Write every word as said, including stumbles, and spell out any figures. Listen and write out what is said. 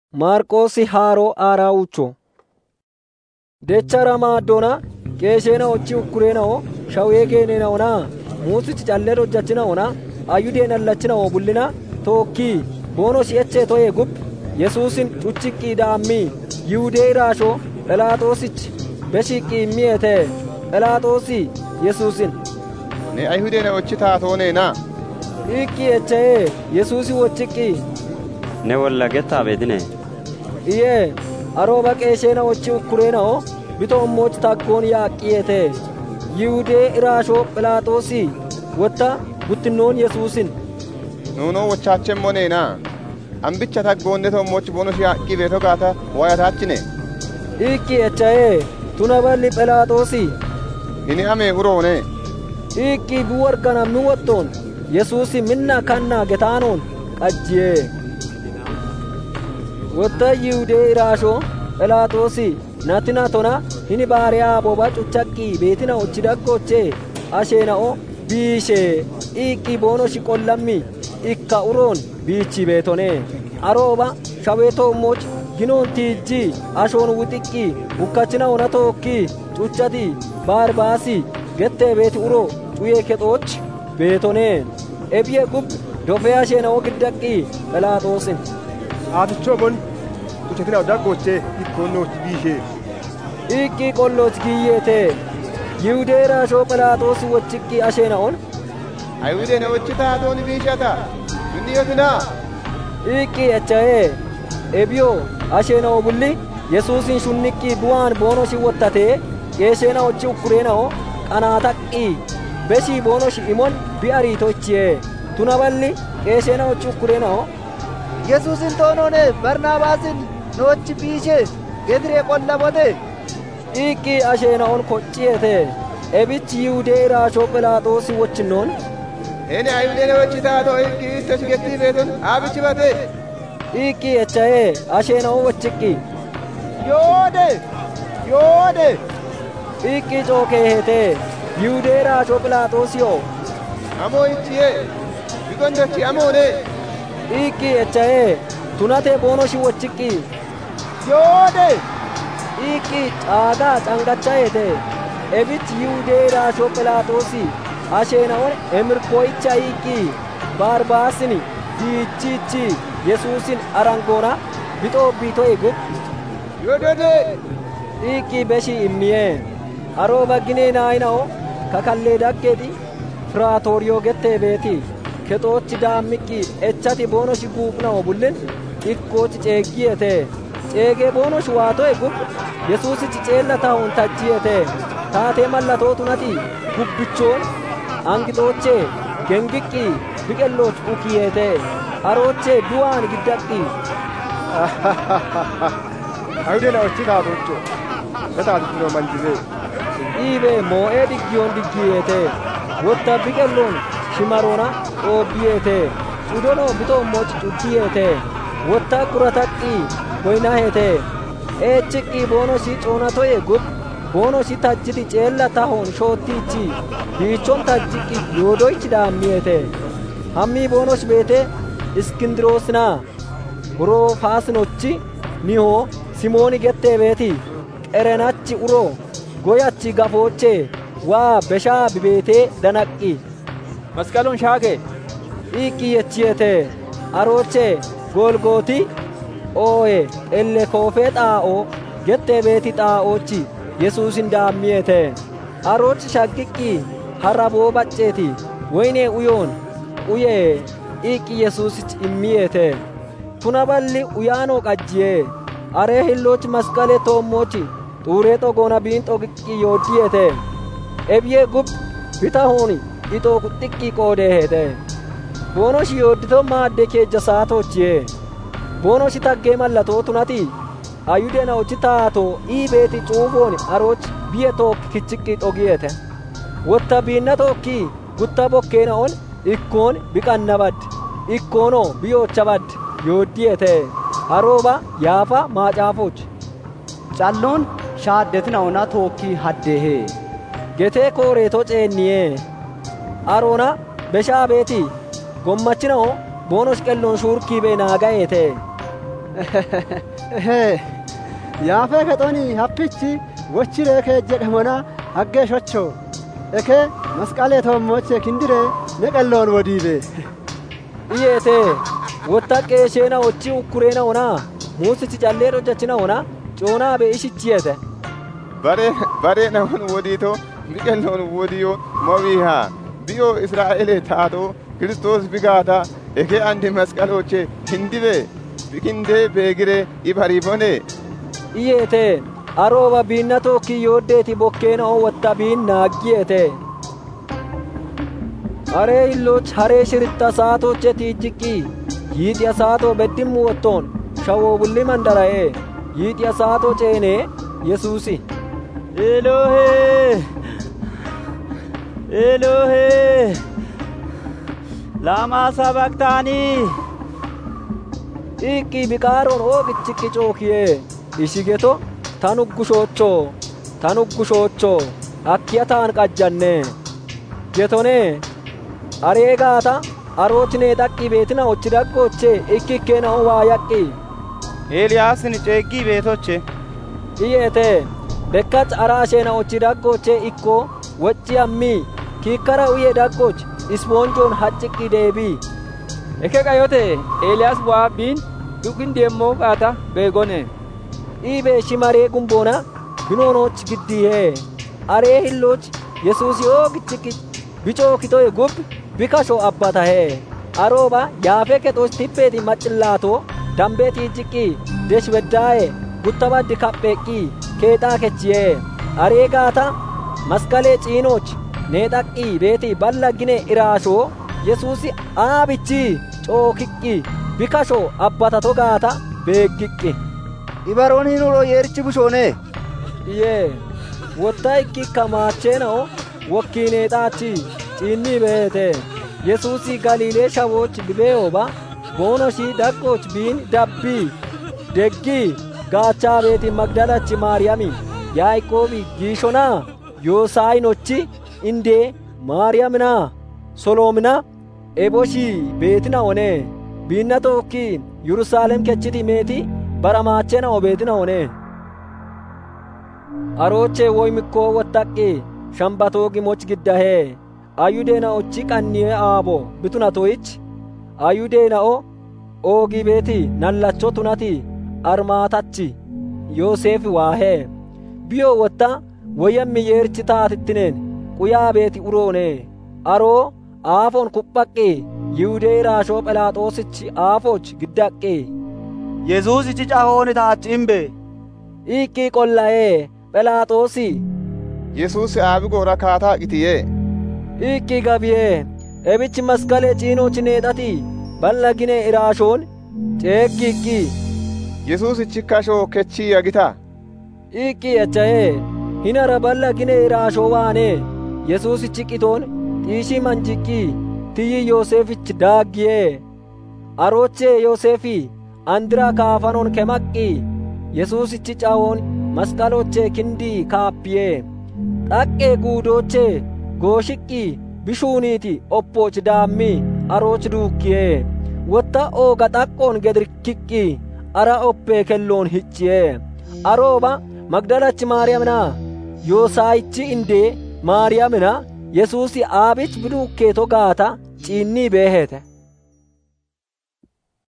Maarqosi haaroo aaraawucho dechara maaddona qeeshena ochi ukkureenao shaweegeenenaona muusichi calleed hojjachinaona ayyudeen allachinaoo bullina tookkii boonoshi echee to'ee gub yesuusin cuchiqqii daammii yiwudee iraashoo philaaxoosich beshiqqii immiyeete philaaxoosi yesuusin ne ayhudeena ochi taatooneena hiiqqii echa'ee yesuusi wochiqqii ne wollagettaa beedine iyee arooba qeeshena ochi ukkureenao bito ommoch taggoon yaaqqiyeete yiwudee iraashoo philaaxoosi wotta guttinnoon yesuusin nuunoo wochaachemmoneena ambicha taggoonne tommoch bonoshi yaqqii beeto gaata wayataachine hiiqqii echa'ee tuna balli philaaxoosi ini amee uroone hiiqqii biworganammi wottoon yesuusi minna kannaa getaanoon qajjiyee wotta yiwudee iraashoo philaaxoosi natina tona hini baariyaa boba cuchaqqii beetina ochi daggochee asheena'o biishee hiiqqii boonoshi qollammi ikka uroon biichi beetone arooba shaweetoo ommoch ginoon tiijjii ashoon wixiqqii ukkachina ona tookkii cuchati baarbaasi gettee beeti uroo cuyee kexooch beetone ebiye gub dofee asheena'o giddaqqii philaaxoosin aatichoomon cuchatina daggochee ikkoonnoochi biishee hiiqqii qollooch giyyeete yiwudee iraashoo philaaxoosi wochiqqii asheena'on ayhudeena ochi taatooni biishata dunniyotinaa hiiqqii echa'ee ebiyoo asheena'o bulli yesuusin shunniqqii bu'aan boonoshi wottatee qeesheena ochi ukkureena'o qanaataqqii beshii boonoshi imon bi'ariitochiyee tuna balli qeesheena ochi ukkureena'o yesuusin toonoone barnaabaasin noochi biishee gediree qollamote hiiqqii asheena'on kocciyeete ebichi yiwudee iraashoo philaaxoosi wochinnoon ene ayhudeena ochi taatoo hiiqqii istoshi gettii beeton aabichi bate hiiqqii echa'ee asheena'o wochiqqii yoode yoode hiiqqii cookeehete yiwudee iraashoo philaaxoosiyoo amoo ichiyee bigondochi amoone hiiqqii echa'ee tunatee boonoshi wochiqqii yoode hiiqqii caagaa cangacha'eete ebich yiwudee iraashoo philaaxoosi asheena'on emirkoo'icha hiiqqii baarbaasini diichiichi yesuusin arangoona bixoobbii to'e gub yodode hiiqqii beshii immiyee arooba ginee naayina'o kakallee daggeeti firaatooriyoo gettee beeti kexoochi daammiqqii echati boonoshi guuphna'o bullin ikkoochi ceeggiyeete ceegee boonoshi waa to'e gub yesuusichi ceella taa'uun tajjiyeete taatee mallatoo tunati gubbichoon angixoochee gengiqqii biqellooch ukiyeete aroochee du'aan giddaqqii ayhudeena ochi taatocho etaatichino manjisee dhiibee moo'ee diggiyoon diggiyeete wotta biqelloon shimaroona xoobbiyeete cudonoo bitoo moch cuddiyeete wotta kurataqqii goynaheete eechiqqii boonoshi coonatoye gub boonoshi tajjiti ceella tahoon shoottiichi biichon tajjiqqi yoodoychi daammiyeete hammii boonosh beete iskindiroosinaa roofaasinochi nihoo simooni gettee beeti qerenachi uroo goyachi gafoochee waa beshaa bibeetee danaqqi masqaloon shaage hiiqqii yechiyeete aroochee golgooti ooye elle koofee xaa'oo gettee beeti xaa'oochi yesuusin daammiyeete aroochi shaggiqqii haraboo bacceeti woynee uyoon uyee hiiqqi yesuusich immiyeete tuna balli uyaanoo qajjiyee aree hilloochi masqalee toommochi xuuree xogoona biin xogiqqii yooddiyeete ebiye gub bitahooni ixoo kuxxiqqii qoodeeheete boonoshi yooddito maadde keejja saatochiyee boonoshi taggee mallatoo tunati ayhudeena ochi taatoo iibeeti cuufooni aroochi biye tookki kichiqqii xogiyeete wotta biinna tookkii gutta bokkeena'on ikkoon biqannabaddi ikkoonoo biyoocha yooddiyeete arooba yaafa maacaafoch calloon shaaddetina ona tookkii haddeehee getee kooreeto ceenniyee aroona beshaa beeti gommachina'o boonosh qelloon shuurkii bee naaga'eete Yaafee kexoonii happichi wochiree kee jedhamona haggee shochoo ekee masqalee toommochee kindiree neqelloon wodiibe iyeete wottaqqee sheena ochi ukkureena onaa muusichi callee dhojjachina ona coonaa be ishichiyete bare bare namun wodiito biqelloon wodiyo mowiihaa biyo israa'elee taato Kristos bigaata eke andi masqalooche hindibe bikindee beegire ibariibone iyeete arooba biinna tokki yooddeeti bokkeena o wotta biinnaaggiyeete haree illoch haree shiritta saatoche tiijjiqqi yiixiya saato beddimmu wottoon shawoo bulli mandara'e yiixiya saato ceenee yesuusi Elohee Elohee Laamaa sabaqtaanii iqqi biqaaroon ooqichiqqi cookiyee ishigeto tanuggushoocchoo tanuggushoocchoo akkiya taan qajjanne getonee areegaata arootinee dhaqqi beetina ochi daggooche ikkikkeena o waayaqqi eeliyaasin ceeggii beetoche iyeete bekkach araasheena ochi daggooche ikko wocci ammi kiikkara uyee daggoch ispoonjoon hacciqqi deebii eke qayote eeliyaas waabbiin dhuqin deemmoo qaata beegone iibee shimaree gumboona binoonoch giddihee aree hilloch yesuusi oogichiqqi bicookitoye gub bikasho abbatahee arooba yaafee kexoch tippeeti maccillaato dambee tiijjiqqi deshweddaaye guttabaddi kapheeqqi keexaa kechiyee aree gaata masqalee ciinoch neexaqqi beeti ballaggine iraashoo yesuusi aabichi cookiqqi bikasho abbatato gaata beeggiqqi ibaroon hinulo yeerichi bushoone iyee wotta ikki kamaacheenao wokkiineexaachi ciinni beete yesuusi galiilee shawooch bibeeyoba boonoshi daggooch biin dabbii deggii gaachaa beeti magdalachi maariyami yaaqoobi giishonaa yoosaayinochi indee maariyamina soloomina eboshi beetina one biinna tokki yerusaalem kechiti meeti baramaachena o beetina one aroochee woymikkoo wottaqqi shambatoogi moch giddahee ayudeena ochi qanniye aabo bitunatoyich ayudeena o oogi beeti nallacho tunati armaatachi yooseefi waahee biyo wotta woyammi yeerichi taatittineen quyaa beeti uroone aroo aafoon kuphaqqi yiwudee raashoo phelaaxoosichi aafoch giddaqqi yesuusichi cahooni taachimbe iqqi qolla'ee phelaaxoosi yesuusi aabi goora kaataa qitiyee iqqi gabiyee ebichi masqalee ciinoochi neexati ballagine iraashoon ceeggiqqi yesuusichi kashoo kechii yagita iqqi echa'ee hinara ballagine iraashoo waane yesuusichi qitoon xiishii manjiqqi tiyyi yooseefich daaggiyee aroochee yooseefi andira kaafanoon kemaqqi yesuusichi cawoon masqalochee kindii kaappiyee dhaqqee guudoochee gooshiqqi bishuuniiti oppooch daammi arooch duukkiyee wotta ooga xaqqoon gedirkiqqi ara oppee kelloon hicciyee arooba magdalachi maariyamina yoosaayichi indee maariyamina yesuusi aabich biduukkeeto gaata ciinnii beehete